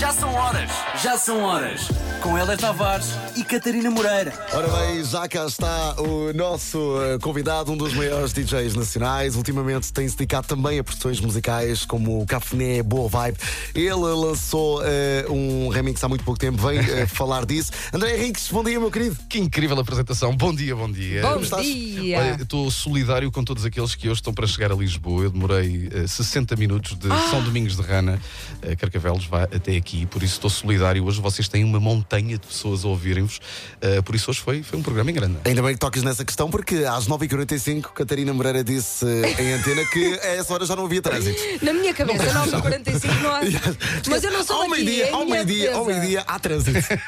Já são horas. Já são horas. Com Héler Tavares e Catarina Moreira. Ora bem, já cá está o nosso convidado, um dos maiores DJs nacionais. Ultimamente tem-se dedicado também a produções musicais como o Cafuné, Boa Vibe. Ele lançou um remix há muito pouco tempo, vem falar disso. André Henriques, bom dia, meu querido. Que incrível apresentação. Bom dia, bom dia. Bom Como estás? dia. Olha, estou solidário com todos aqueles que hoje estão para chegar a Lisboa. Eu demorei 60 minutos de São Domingos de Rana, Carcavelos, vai até aqui. Por isso estou solidário. Hoje vocês têm uma montanha de pessoas a ouvirem-vos. Por isso hoje foi um programa em grande. Ainda bem que tocas nessa questão, porque às 9h45 Catarina Moreira disse em antena que a essa hora já não havia trânsito. Na minha cabeça, 9h45 não há. Mas eu não sou daqui. Ao meio-dia há trânsito. Sim,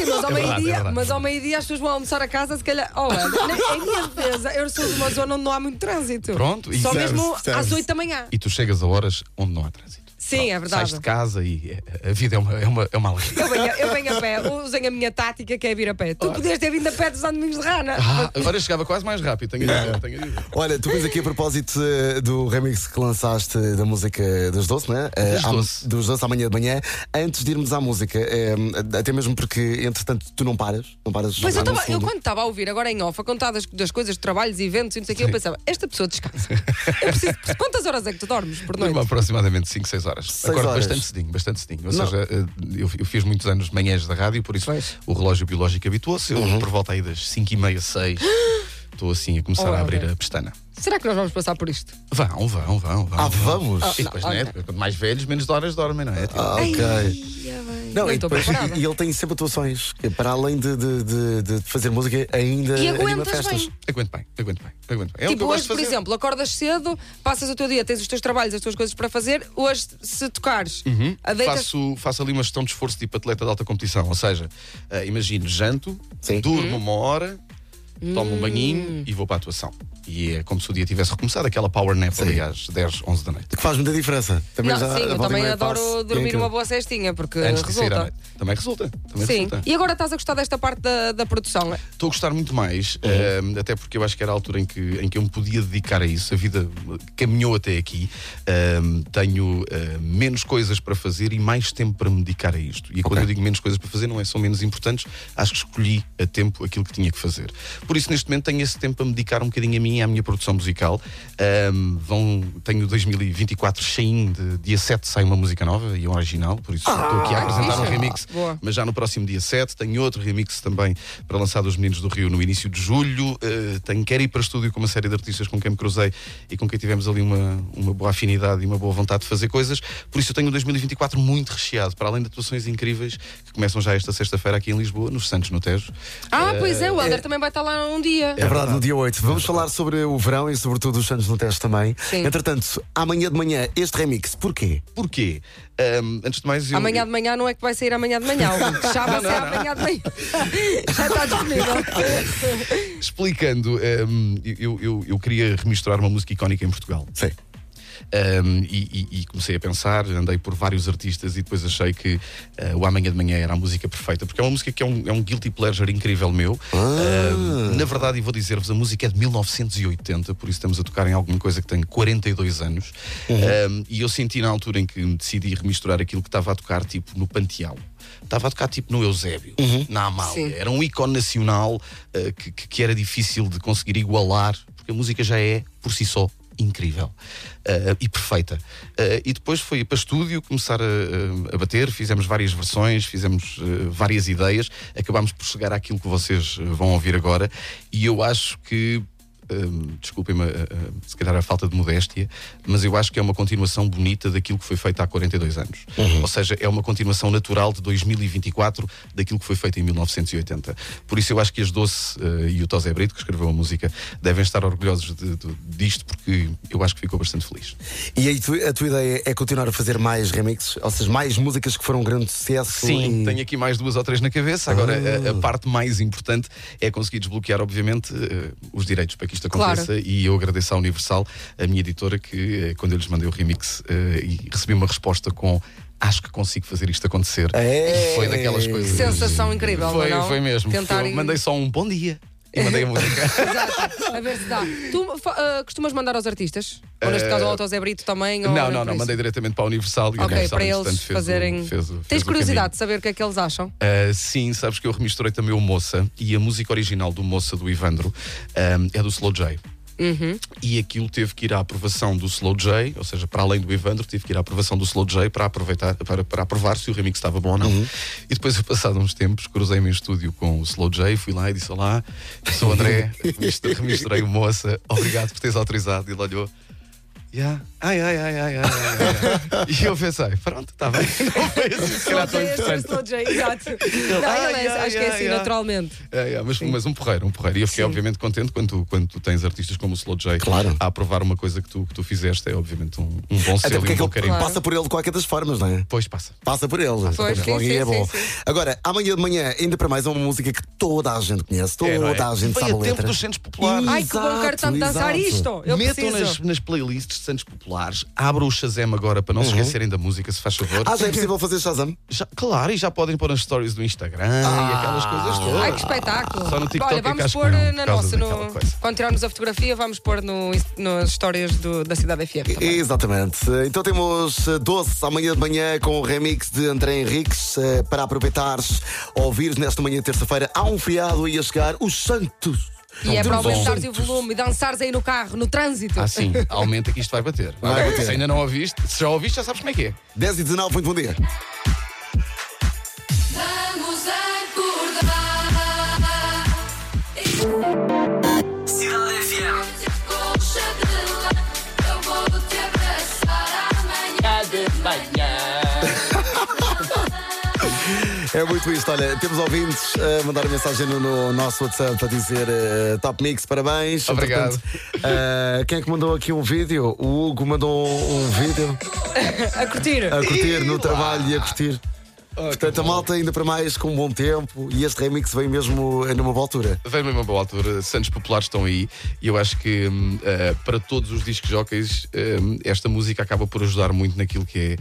mas ao meio-dia as pessoas vão almoçar a casa, se calhar. Em minha defesa, eu sou de uma zona onde não há muito trânsito. Pronto, e Só serve, mesmo às 8 da manhã. E tu chegas a horas onde não há trânsito. Sim, é verdade. Sais de casa e a vida é uma alegria. Eu venho a pé, usem a minha tática que é vir a pé. Tu podias ter vindo a pé dos São Domingos de Rana. Agora chegava quase mais rápido, tenho a dizer. Olha, tu vens aqui a propósito do remix que lançaste da música das Doce, não é? Dos Doce amanhã de manhã. Antes de irmos à música, até mesmo porque, entretanto, tu não paras. Mas eu quando estava a ouvir, agora em off, a contar das coisas de trabalhos, eventos e não sei o que, eu pensava, esta pessoa descansa. Eu preciso. Quantas horas é que tu dormes por noite? Durmo aproximadamente 5, 6 horas. 6 Acordo horas. bastante cedinho. Ou seja, eu fiz muitos anos de manhãs da rádio, por isso o relógio biológico habituou-se. Eu, por volta aí das 5h30, 6, estou assim a começar a abrir a pestana. Será que nós vamos passar por isto? Vão. Vamos? E depois, não é? Quanto mais velhos, menos horas dormem, não é? Ok. Não, estou preparada. e ele tem sempre atuações, que para além de fazer música, ainda E anima aguentas festas. bem. Aguento bem. É o que Tipo, eu gosto hoje, de por fazer. exemplo, acordas cedo, passas o teu dia, tens os teus trabalhos, as tuas coisas para fazer. Hoje, se tocares, deitas. Faço ali uma gestão de esforço tipo atleta de alta competição. Ou seja, imagino, janto, Sim. durmo uma hora, tomo um banhinho e vou para a atuação. E é como se o dia tivesse recomeçado, aquela power nap ali às 10, 11 da noite. Que faz muita diferença. Também Não, sim, eu também adoro dormir uma boa cestinha, porque Antes de sair à resulta. noite. Também resulta. Sim. E agora estás a gostar desta parte da produção? Estou a gostar muito mais, até porque eu acho que era a altura em que eu me podia dedicar a isso. A vida caminhou até aqui. Tenho menos coisas para fazer e mais tempo para me dedicar a isto. E quando eu digo menos coisas para fazer, não são menos importantes. Acho que escolhi a tempo aquilo que tinha que fazer. Por isso, neste momento, tenho esse tempo para me dedicar um bocadinho a mim e à minha produção musical. Tenho 2024 cheinho, de dia 7 sai uma música nova e um original. Por isso, estou aqui a apresentar um remix. Boa. Mas já no próximo dia 7 tenho outro remix também para lançar dos Meninos do Rio no início de julho. Quero ir para estúdio com uma série de artistas com quem me cruzei e com quem tivemos ali uma boa afinidade e uma boa vontade de fazer coisas. Por isso eu tenho um 2024 muito recheado, para além de atuações incríveis que começam já esta sexta-feira aqui em Lisboa, nos Santos, no Tejo. Pois é, o Helder também vai estar lá um dia. É verdade, no dia 8. Vamos falar sobre o verão e sobretudo os Santos no Tejo também. Sim. Entretanto, amanhã de manhã, este remix, porquê? Porquê? Antes de mais, Amanhã de manhã não é que vai sair amanhã de manhã. Já vai ser amanhã de manhã. Já está disponível. explicando, eu queria remisturar uma música icónica em Portugal. Sim. E comecei a pensar, andei por vários artistas e depois achei que o Amanhã de Manhã era a música perfeita, porque é uma música que é um guilty pleasure incrível meu. Na verdade, e vou dizer-vos, a música é de 1980, por isso estamos a tocar em alguma coisa que tem 42 anos. E eu senti na altura em que me decidi remisturar aquilo que estava a tocar tipo no Panteão. Estava a tocar tipo no Eusébio, na Amália. Sim. Era um ícone nacional que era difícil de conseguir igualar, porque a música já é, por si só, incrível e perfeita. E depois foi para estúdio começar a bater, fizemos várias versões, fizemos várias ideias, acabámos por chegar àquilo que vocês vão ouvir agora, e eu acho que desculpem-me se calhar a falta de modéstia, mas eu acho que é uma continuação bonita daquilo que foi feito há 42 anos. Ou seja, é uma continuação natural de 2024 daquilo que foi feito em 1980. Por isso eu acho que as Doce e o Tosé Brito, que escreveu a música, devem estar orgulhosos disto, porque eu acho que ficou bastante feliz. E aí a tua ideia é continuar a fazer mais remixes? Ou seja, mais músicas que foram um grande sucesso? Sim, tenho aqui mais 2 ou 3 na cabeça. Agora, a parte mais importante é conseguir desbloquear, obviamente, os direitos para que isto aconteça. Claro. E eu agradeço à Universal, a minha editora, que quando eu lhes mandei o remix e recebi uma resposta com: acho que consigo fazer isto acontecer. E foi daquelas coisas. Sensação incrível, não? Foi mesmo. Tentar Mandei só um bom dia. e mandei a música. Exato, a ver se dá. Tu costumas mandar aos artistas? Ou neste caso ao Auto Zé Brito também? Ou Não, mandei diretamente para a Universal. E a Ok, Universal, para eles entretanto, fazerem. fez Tens o curiosidade caminho. de saber o que é que eles acham? Sim, sabes que eu remisturei também o Moça, e a música original do Moça, do Ivandro, é do Slow J. E aquilo teve que ir à aprovação do Slow J, ou seja, para além do Ivandro, teve que ir à aprovação do Slow J para aprovar se o remix estava bom ou não. E depois, eu, passado uns tempos, cruzei-me em estúdio com o Slow J, fui lá e disse: olá, eu sou o André, remisturei o Moça, obrigado por teres autorizado. E ele olhou: yeah. Ai. E eu pensei: pronto, está bem. Não foi assim, se calhar tão interessante. Slow J, exato. Acho que é assim, naturalmente. Mas um porreiro. E eu fiquei, obviamente, contente quando tu tens artistas como o Slow J Claro. a aprovar uma coisa que tu fizeste. É, obviamente, um bom Até selo porque e é um que bom ele carinho. passa por ele de qualquer das formas, não é? Pois passa. Passa por ele. Pois, sim, Logo aí é sim, bom. sim. Agora, amanhã de manhã, ainda para mais, é uma música que toda a gente conhece, Não é? toda a gente Foi sabe a a tempo letra. dos Santos Populares. Ai, que bom, quero tanto dançar exato. isto. Eu Metam preciso. nas playlists de Santos Populares, abram o Shazam agora para não se esquecerem da música, se faz favor. Já é possível fazer Shazam? Claro, e já podem pôr nas stories do Instagram e aquelas coisas todas. Ai, que espetáculo. Só no TikTok Olha, é que vamos acho que pôr não, na por causa nossa, daquela coisa. quando tirarmos a fotografia, vamos pôr nas histórias da Cidade FM também. Exatamente. Então temos Doce amanhã de manhã com o remix de André Henriques para aproveitares, ouvires nesta manhã de terça-feira. Há um feriado aí a chegar, os Santos. E é para Bom. aumentares o volume e dançares aí no carro, no trânsito. Sim, aumenta que isto vai bater. Vai bater. Se ainda não ouviste, se já ouviste, já sabes como é que é. 10h19, muito bom dia. Vamos acordar. Cidade FM. Colcha de lã, eu vou te abraçar amanhã. É muito isto, olha, temos ouvintes a mandar mensagem no nosso WhatsApp a dizer Top Mix, parabéns. Obrigado. Entretanto, quem é que mandou aqui um vídeo? O Hugo mandou um vídeo A curtir. a curtir no trabalho e a curtir. Portanto, a malta ainda para mais com um bom tempo e este remix vem mesmo numa boa altura. Vem mesmo a boa altura, Santos Populares estão aí e eu acho que para todos os discos jockeys esta música acaba por ajudar muito naquilo que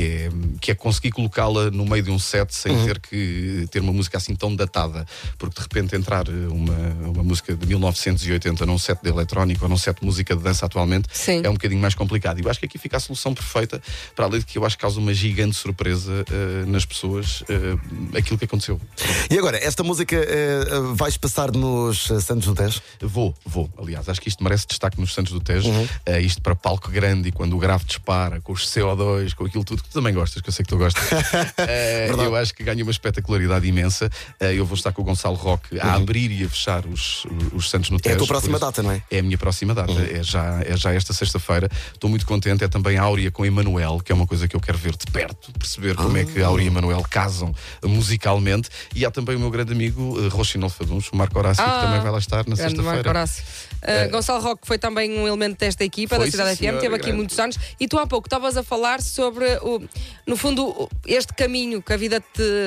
é conseguir colocá-la no meio de um set sem ter que ter uma música assim tão datada, porque de repente entrar uma música de 1980 num set de eletrónico ou num set de música de dança atualmente Sim. é um bocadinho mais complicado. E eu acho que aqui fica a solução perfeita, para além de que eu acho que causa uma gigante surpresa nas pessoas aquilo que aconteceu. E agora, esta música vais passar nos Santos do Tejo? Vou. Aliás, acho que isto merece destaque nos Santos do Tejo. Isto para palco grande e quando o grave dispara, com os CO2, com aquilo tudo que tu também gostas, que eu sei que tu gostas. Eu acho que ganha uma espetacularidade imensa. Eu vou estar com o Gonçalo Roque a abrir e a fechar os Santos no Tejo. É a tua próxima por isso, data, não é? É a minha próxima data. É já esta sexta-feira. Estou muito contente. É também a Áurea com Emanuel, que é uma coisa que eu quero ver de perto, perceber como é que a Áurea e Emanuel casam musicalmente. E há também o meu grande amigo Rochinol Faduns, o Marco Horácio, que também vai lá estar na Grande Marco sexta-feira. Horácio. Gonçalo Roque foi também um elemento desta equipa, Foi, da Cidade sim, FM, senhora, teve aqui grande. muitos anos. E tu há pouco estavas a falar sobre, no fundo, este caminho que a vida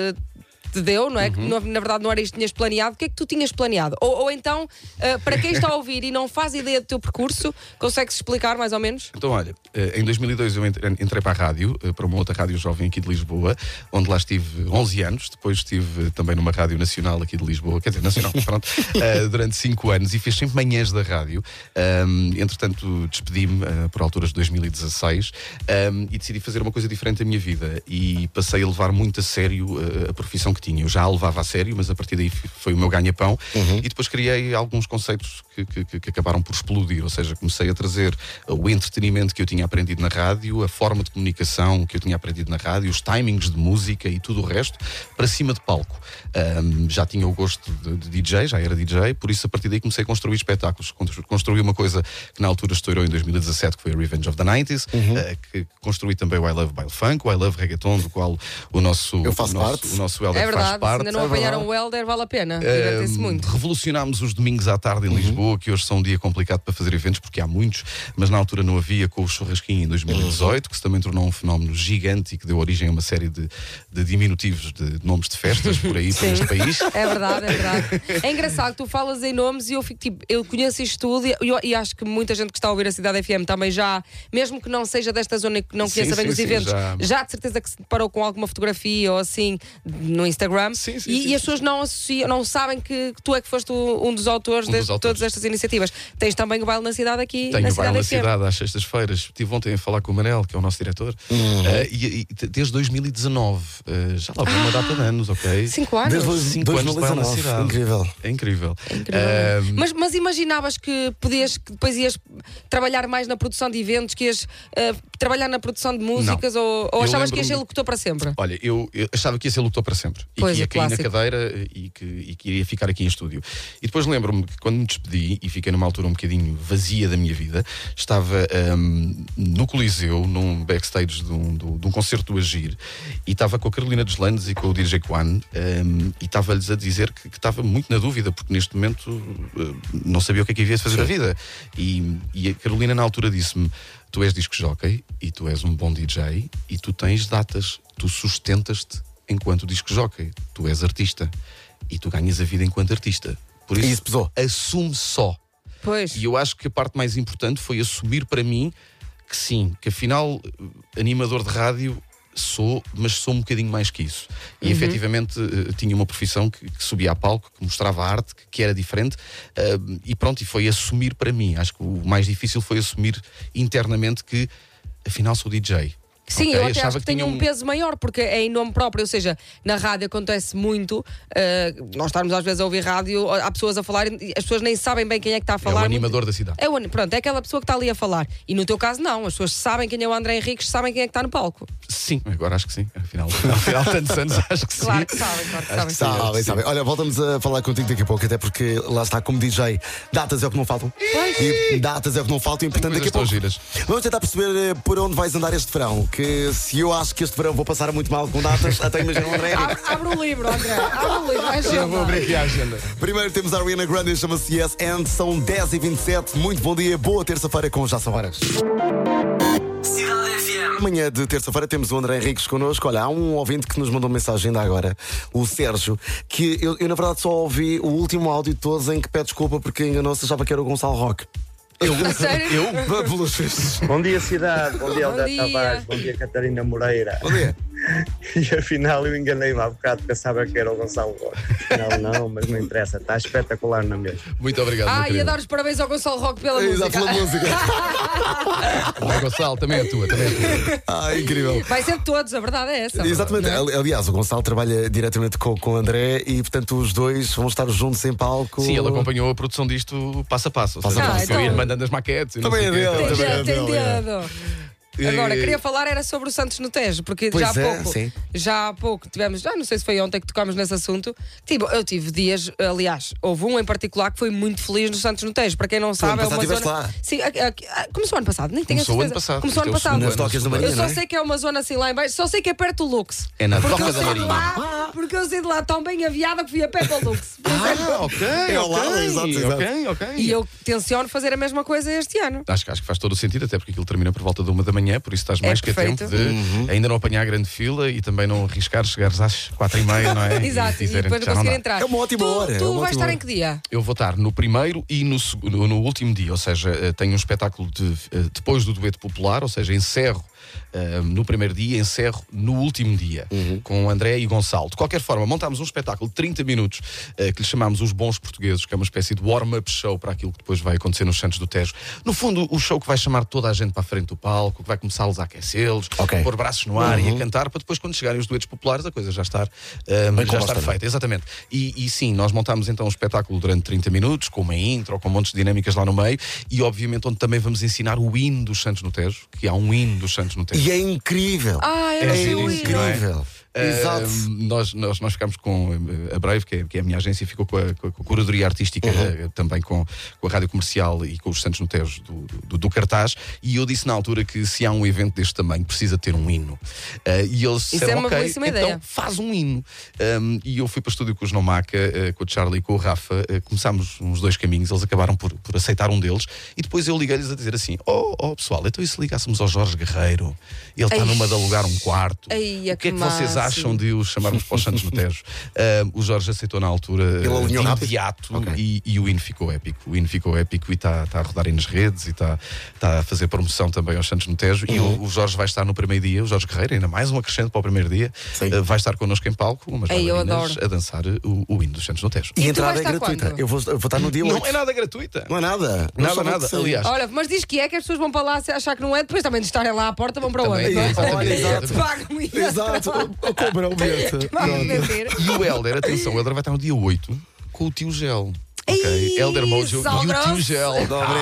te deu, não é? Que na verdade não era isto que tinhas planeado. O que é que tu tinhas planeado? Ou então, para quem está a ouvir e não faz ideia do teu percurso, consegues explicar mais ou menos? Então, olha, em 2002 eu entrei para a rádio, para uma outra rádio jovem aqui de Lisboa, onde lá estive 11 anos. Depois estive também numa rádio nacional aqui de Lisboa, quer dizer, nacional, pronto, durante 5 anos e fiz sempre manhãs da rádio. Entretanto, despedi-me por alturas de 2016 e decidi fazer uma coisa diferente da minha vida e passei a levar muito a sério a profissão que tinha. Eu já a levava a sério, mas a partir daí foi o meu ganha-pão e depois criei alguns conceitos que acabaram por explodir, ou seja, comecei a trazer o entretenimento que eu tinha aprendido na rádio, a forma de comunicação que eu tinha aprendido na rádio, os timings de música e tudo o resto para cima de palco. Já tinha o gosto de DJ, já era DJ, por isso a partir daí comecei a construir espetáculos. Construí uma coisa que na altura estourou em 2017, que foi a Revenge of the 90s, que construí também o I Love Baile Funk, o I Love Reggaeton, do qual o nosso Helder É faz verdade, parte. se ainda não apanharam o Helder, vale a pena. Divertem-se muito. Revolucionámos os domingos à tarde em Lisboa, que hoje são um dia complicado para fazer eventos, porque há muitos, mas na altura não havia, com o Churrasquinho em 2018, que se também tornou um fenómeno gigante e que deu origem a uma série de diminutivos de nomes de festas por aí, por este país. É verdade, é verdade. É engraçado que tu falas em nomes e eu fico tipo, eu conheço isto tudo e acho que muita gente que está a ouvir a Cidade FM também já, mesmo que não seja desta zona e que não conheça bem os eventos, já de certeza que se deparou com alguma fotografia ou assim no Instagram Instagram. Sim, E as pessoas não associam, não sabem que tu é que foste um dos autores de todas estas iniciativas. Tens também o Baile na Cidade aqui. Tenho na o Baile na FM. Cidade às sextas-feiras. Estive ontem a falar com o Manel, que é o nosso diretor, e desde 2019, já lá vai uma data de anos, ok? 5 anos. Desde 5 anos de Baile na 2019. Cidade. Incrível. É incrível. Mas imaginavas que depois ias trabalhar mais na produção de eventos, que ias trabalhar na produção de músicas, ou achavas que ias ser locutor para sempre? Olha, eu achava que ia ser locutor para sempre. Pois, e que ia é cair na clássico. cadeira e que iria ficar aqui em estúdio. E depois lembro-me que quando me despedi, e fiquei numa altura um bocadinho vazia da minha vida, estava no Coliseu, num backstage de um concerto do Agir, e estava com a Carolina Deslandes e com o DJ Kwan, e estava-lhes a dizer que estava muito na dúvida, porque neste momento não sabia o que é que havia de fazer da vida. E a Carolina na altura disse-me: tu és disc-jockey e tu és um bom DJ e tu tens datas, tu sustentas-te enquanto disc-jockey, tu és artista e tu ganhas a vida enquanto artista. Por E isso, isso pesou. assume só. Pois. E eu acho que a parte mais importante foi assumir para mim que sim, que afinal animador de rádio sou, mas sou um bocadinho mais que isso. E efetivamente tinha uma profissão que subia a palco, que mostrava arte, que era diferente, e pronto, e foi assumir para mim. Acho que o mais difícil foi assumir internamente que afinal sou DJ. Sim, Ok? eu até Achava acho que tem tinha um peso maior, porque é em nome próprio, ou seja, na rádio acontece muito, nós estarmos às vezes a ouvir rádio, há pessoas a falar e as pessoas nem sabem bem quem é que está a É falar. o animador da cidade. Pronto, é aquela pessoa que está ali a falar. E no teu caso não, as pessoas sabem quem é o André Henriques, sabem quem é que está no palco. Sim, agora acho que sim. Afinal tantos anos, acho que sim. Claro que sabem, claro que sabem. Sabem, sabem. Olha, voltamos a falar contigo daqui a pouco, até porque lá está, como DJ, datas é o que não faltam. E datas é o que não faltam, e portanto daqui a pouco Coisas tão giras. vamos tentar perceber por onde vais andar este verão. Que se eu acho que este verão vou passar muito mal com datas, até imagina o André. Abre o livro, André, abre o livro. Vai Já vou abrir aqui a agenda. Primeiro temos a Ariana Grande, chama-se Yes And, são 10h27. Muito bom dia, boa terça-feira com Já São Horas. Cidade FM. Amanhã de terça-feira temos o André Henriques connosco. Olha, há um ouvinte que nos mandou uma mensagem ainda agora, o Sérgio, que eu na verdade só ouvi o último áudio de todos em que pede desculpa porque enganou-se, achava que era o Gonçalo Roque. A sério? Pelos vistos. Bom dia, cidade. Bom dia, Bom Alda dia. Tavares. Bom dia, Catarina Moreira. Bom dia. E afinal eu enganei-me há bocado, pensava que era o Gonçalo Roque. Afinal não, mas não interessa, está espetacular na mesma. Muito obrigado, meu E a querido. dar os parabéns ao Gonçalo Roque pela Exato, música. pela música. Vai, Gonçalo, também é tua, também é tua. Incrível. Vai ser de todos, a verdade é essa. Exatamente. Aliás, o Gonçalo trabalha diretamente com o André e, portanto, os dois vão estar juntos em palco. Sim, ele acompanhou a produção disto passo a passo. Ou Passo a seja, passo. eu ia Então- mandando as maquetes. e não Também sei é o quê. dele, Então, também é Tem dele, dedo. Agora, queria falar era sobre o Santos no Tejo, porque Pois já há é, pouco, sim. já há pouco tivemos, não sei se foi ontem que tocámos nesse assunto. Tipo, eu tive dias, aliás, houve um em particular que foi muito feliz no Santos no Tejo. Para quem não sabe, ano é passado uma estiveste zona. lá. Sim, começou ano passado, nem tenho a Começou ano certeza. passado. Começou ano Este é o passado. segundo Nas docas da ano. Marinha, Eu não só é? sei que é uma zona assim lá em baixo, só sei que é perto do Lux. É na Porque Doca eu da saí de Marinha. lá, porque eu saí de lá tão bem aviada que fui a pé para o Lux. Ok, É ao lado, exato, exato. ok. E eu tenciono fazer a mesma coisa este ano. Acho que faz todo o sentido, até porque aquilo termina por volta de 1 da manhã, por isso estás mais que a tempo perfeito. de ainda não apanhar a grande fila e também não arriscar chegares às 4h30, não é? Exato, e dizerem depois que não já não conseguir dá. entrar. É uma ótima hora, é Tu uma vais ótima estar hora. em que dia? Eu vou estar no primeiro e no último dia, ou seja, tenho um espetáculo depois do dueto popular, ou seja, encerro no primeiro dia, encerro no último dia, com André e Gonçalo. De qualquer forma, montámos um espetáculo de 30 minutos que lhe chamámos Os Bons Portugueses, que é uma espécie de warm-up show para aquilo que depois vai acontecer nos Santos do Tejo. No fundo, o show que vai chamar toda a gente para a frente do palco, que vai começá-los a aquecê-los, Ok. pôr braços no ar e a cantar, para depois, quando chegarem os duetos populares, a coisa já estar composta, não é? feita. Exatamente. E sim, nós montámos então um espetáculo durante 30 minutos, com uma intro, com montes de dinâmicas lá no meio, e obviamente onde também vamos ensinar o hino dos Santos no Tejo, que há um hino dos Santos no Tejo. E é incrível. Eu É sei o giríssimo, não é? incrível. Exato. Nós ficámos com a Brave, que é a minha agência, ficou com a curadoria artística, também com a rádio comercial e com os Santos no Tejo do cartaz. E eu disse na altura que se há um evento deste tamanho precisa ter um hino. E eles Isso disseram, é uma ok, belíssima então ideia. faz um hino. E eu fui para o estúdio com o João Maca, com o Charlie e com o Rafa. Começámos uns dois caminhos, eles acabaram por aceitar um deles. E depois eu liguei-lhes a dizer assim: pessoal, então e se ligássemos ao Jorge Guerreiro? Ele está Ai. numa de alugar um quarto. Ai, O que é que que vocês massa. acham de o chamarmos para os Santos no Tejo. O Jorge aceitou na altura de alinhou rápido? imediato, Ok. e o hino ficou épico. O hino ficou épico e está a rodar aí nas redes e está a fazer promoção também aos Santos no Tejo. E o Jorge vai estar no primeiro dia, o Jorge Guerreiro, ainda mais um acrescento para o primeiro dia. Sim. Vai estar connosco em palco, umas Ei, eu bailarinas adoro. a dançar o hino dos Santos no Tejo. E a tu entrada vais é estar gratuita. quando? Eu vou estar no dia 8. Não é nada gratuita. Não é nada. Não Nada, só nada. sei. Aliás, Olha, mas diz que as pessoas vão para lá se achar que não é, depois também de estarem lá à porta vão para Também, onde? não é? exatamente. Olha, exato. Pagam e Exato. Compra o bilhete. Vamos meter. e o Helder, atenção, o Helder vai estar no dia 8 com o tio Gel. Ok? Ei, Helder Mojo e sal o tio grosso. Gel.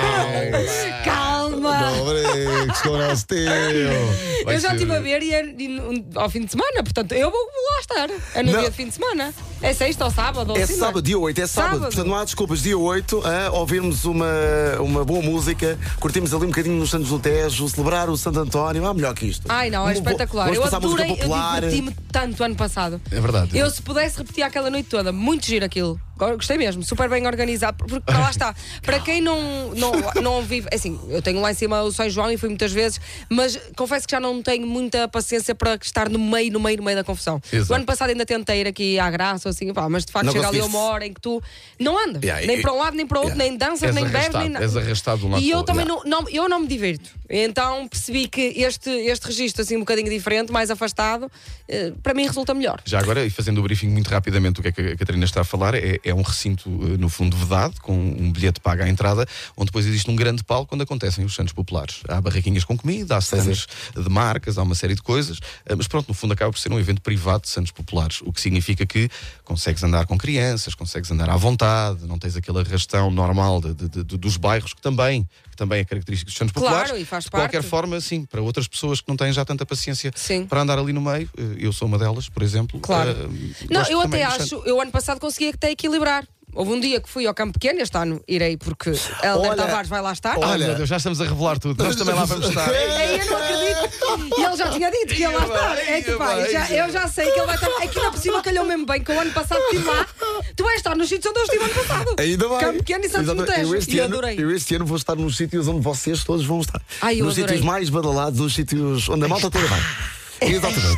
Calma! Dobre, que nosso teu. Vai Eu já ser- estive a ver ao fim de semana, portanto eu vou lá estar. É no Não. dia de fim de semana. É sexta ou sábado? Ou É assim, não sábado, dia 8, é sábado. Sábado. Portanto, não há desculpas. Dia 8, ouvirmos uma boa música, curtimos ali um bocadinho nos Santos do Tejo, celebrar o Santo António. Melhor que isto. Ai não, é espetacular. Vamos Eu passar música adorei, eu popular. diverti-me tanto ano passado. É verdade. Eu, se pudesse repetir aquela noite toda, muito giro aquilo. Gostei mesmo, super bem organizado. Porque lá está, para quem não vive. Assim, eu tenho lá em cima o São João e fui muitas vezes, mas confesso que já não tenho muita paciência para estar no meio da confusão. Exato. O ano passado ainda tentei ir aqui à Graça, ou assim, pá, mas de facto Não chega ali conseguiste. uma hora em que tu não andas, Yeah, nem para um lado nem para o outro, nem danças, És nem bebes, arrastado, nem nada. és arrastado de um lado E para o eu outro. também eu não me divirto. Então percebi que este registro assim um bocadinho diferente, mais afastado, para mim resulta melhor. Já agora, e fazendo o briefing muito rapidamente, o que é que a Catarina está a falar é um recinto, no fundo, vedado, com um bilhete pago à entrada, onde depois existe um grande palco onde acontecem os Santos Populares. Há barraquinhas com comida, há stands de marcas, há uma série de coisas, mas pronto, no fundo acaba por ser um evento privado de Santos Populares, o que significa que consegues andar com crianças, consegues andar à vontade, não tens aquele arrastão normal dos bairros, que também é característico dos Santos Claro, Populares. e faz de qualquer parte. forma, sim, para outras pessoas que não têm já tanta paciência Sim. para andar ali no meio, eu sou uma delas, por exemplo. Claro. Não, gosto eu também até dos acho, eu ano passado consegui até equilibrar. Houve um dia que fui ao Campo Pequeno, este ano irei porque Helder Olha, Tavares vai lá estar. Ai, Olha. meu Deus, já estamos a revelar tudo. Nós também lá vamos estar. Ei, eu não acredito. E ele já tinha dito que ia lá estar. É que, pá, eu já sei que ele vai estar. Aqui na por cima calhou mesmo bem, que o ano passado estive lá. Tu vais estar nos sítios onde eu estive ano passado. Ainda bem. Campo Pequeno e Santos no Exatamente. Tejo. E adorei. Eu este ano vou estar nos sítios onde vocês todos vão estar. Ai, eu nos adorei. sítios mais badalados, nos sítios onde a malta toda vai. Exatamente.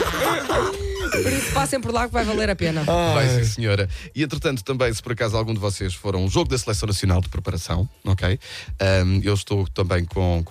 Por isso passem por lá que vai valer a pena. Vai sim, senhora. E entretanto, também, se por acaso algum de vocês for a um jogo da Seleção Nacional de preparação, ok? Eu estou também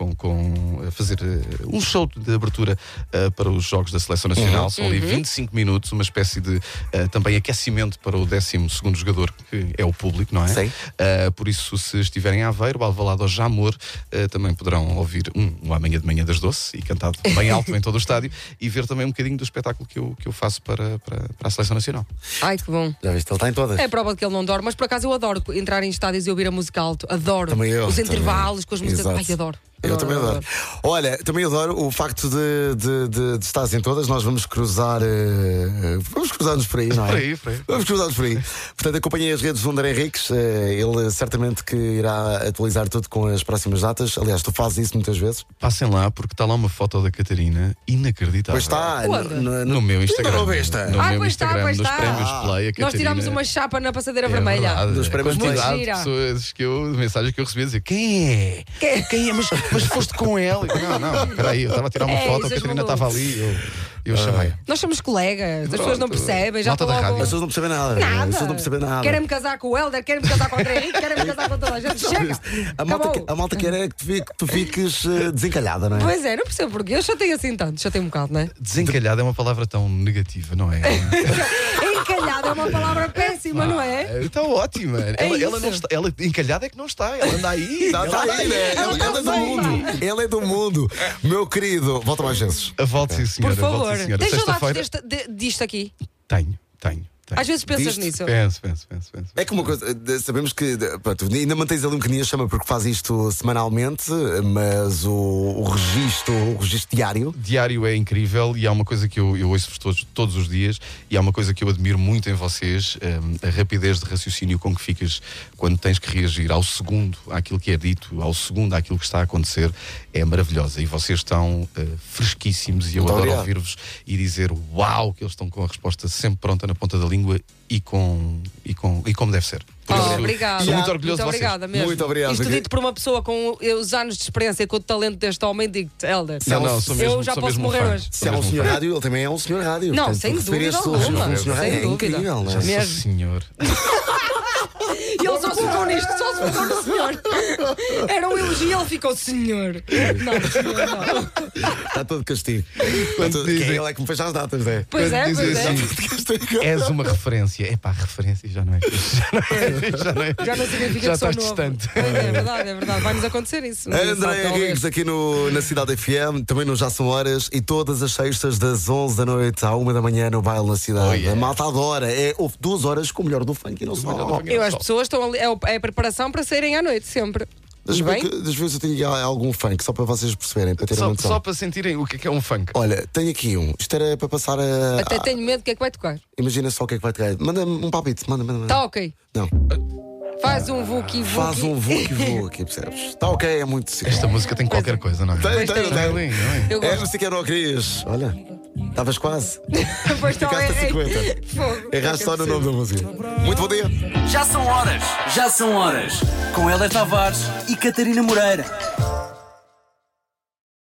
a fazer um show de abertura para os Jogos da Seleção Nacional. São ali 25 minutos, uma espécie de também aquecimento para o 12º jogador, que é o público, não é? Sim. Por isso, se estiverem a Aveiro, Alvalade ou Jamor, também poderão ouvir um Amanhã de Manhã das Doce, e cantado bem alto em todo o estádio, e ver também um bocadinho do espetáculo que eu faço para a Seleção Nacional. Ai, que bom. Já viste, ele está em todas. É prova de que ele não dorme, mas por acaso eu adoro entrar em estádios e ouvir a música alto. Adoro. Também eu, Os também. intervalos com as músicas. Exato. Ai, adoro. Eu também adoro. Olha, também adoro o facto de estares em todas. Nós vamos cruzar. Vamos cruzar-nos por aí, não é? Por aí. Vamos cruzar-nos por aí. Portanto, acompanhei as redes do André Henriques. Ele certamente que irá atualizar tudo com as próximas datas. Aliás, tu fazes isso muitas vezes. Passem lá, porque está lá uma foto da Catarina inacreditável. Pois está. Onde? No meu Instagram. Não viste? No meu pois está, Instagram, pois nos está. prémios Play, a Nós Catarina. tirámos uma chapa na passadeira É vermelha. verdade. Dos prémios A quantidade Play. de pessoas de mensagens que eu recebi a dizer: quem é? Quem é? Mas foste com ela? Não, peraí, eu estava a tirar uma foto, a isso és Catarina maluco. estava ali. Eu chamei. Nós somos colegas, as pessoas não percebem. Já Malta estou da logo. rádio. As pessoas não percebem nada. Nada. As pessoas não percebem nada. Querem-me casar com o Helder, querem-me casar com o André Henrique, querem-me casar com toda a gente. Chega! Acabou. A malta quer é que tu fiques desencalhada, não é? Pois é, não percebo porquê. Eu chatei assim tanto, chatei um bocado, não é? Desencalhada é uma palavra tão negativa, não é? Encalhado é uma palavra péssima, não é? Está ótima. Ela isso. não está, ela encalhada é que não está, ela anda aí. Está aí, né? Ela é do mundo. Ela é do mundo. Meu querido, volta mais vezes. A volta, sim, Por senhora. favor. Volta, sim, senhora. Tens Sexta-feira. saudades disto aqui? Tenho. Às vezes pensas Disto? nisso. Penso. É que uma coisa, sabemos que pronto, ainda mantens ali um bocadinho a chama porque faz isto semanalmente, mas o registro diário. Diário é incrível e há uma coisa que eu ouço-vos todos os dias, e há uma coisa que eu admiro muito em vocês, a rapidez de raciocínio com que ficas quando tens que reagir ao segundo àquilo que é dito, ao segundo àquilo que está a acontecer, é maravilhosa. E vocês estão fresquíssimos, e eu Muito adoro obrigado. ouvir-vos e dizer uau, que eles estão com a resposta sempre pronta na ponta da língua. sua e como deve ser. Por isso, Obrigada. Sou muito orgulhoso Muito de vocês. obrigada mesmo. Muito obrigado. Isto dito por uma pessoa com os anos de experiência, com o talento deste homem, digo-te, Helder. Não, sou mesmo, eu já sou posso mesmo morrer fã. hoje. Se é um senhor rádio, ele também é um senhor rádio. Não, Portanto, sem receber dúvida este elogio alguma. como um senhor Sem rádio é dúvida. incrível, não é? Sou Mesmo. senhor. E ele só se focou nisto, só se focou no senhor. Era um elogio e ele ficou senhor. Não, senhor, não. Está todo castigo. Está todo... dizem- Que é ele é que me fez as datas, não é? Pois é, Quando pois dizem é. assim, és uma referência. Epá, referência já não é fixe. Já não significa Já que sou estás novo. distante. Pois é verdade, é verdade. Vai-nos acontecer isso. Não André talvez. Henriques aqui na Cidade FM, também no Já São Horas, e todas as sextas das 11 da noite à 1 da manhã no Baile na Cidade. Oh, yeah. A malta adora. Houve 2 horas com o melhor do funk e não só. As pessoas estão ali, é a preparação para saírem à noite, sempre. E bem, Das vezes eu tenho algum funk, só para vocês perceberem, para terem uma noção. Só para sentirem o que é um funk. Olha, tenho aqui um. Isto era para passar a. até tenho medo do que é que vai tocar. Imagina só o que é que vai tocar. Manda-me um palpite, manda. Tá ok. Não. Faz um vuki vuki. Faz um voo aqui, percebes? Está ok, é muito simples. Esta música tem qualquer coisa, não é? Tem. Não é lindo, não é? Eu É, gosto. não sei que não querias. Olha, estavas quase. Pois então, Ficaste a 50. Fogo. Erraste só no nome da música. Muito bom dia. Já são horas. Já são horas. Com Helder Tavares e Catarina Moreira.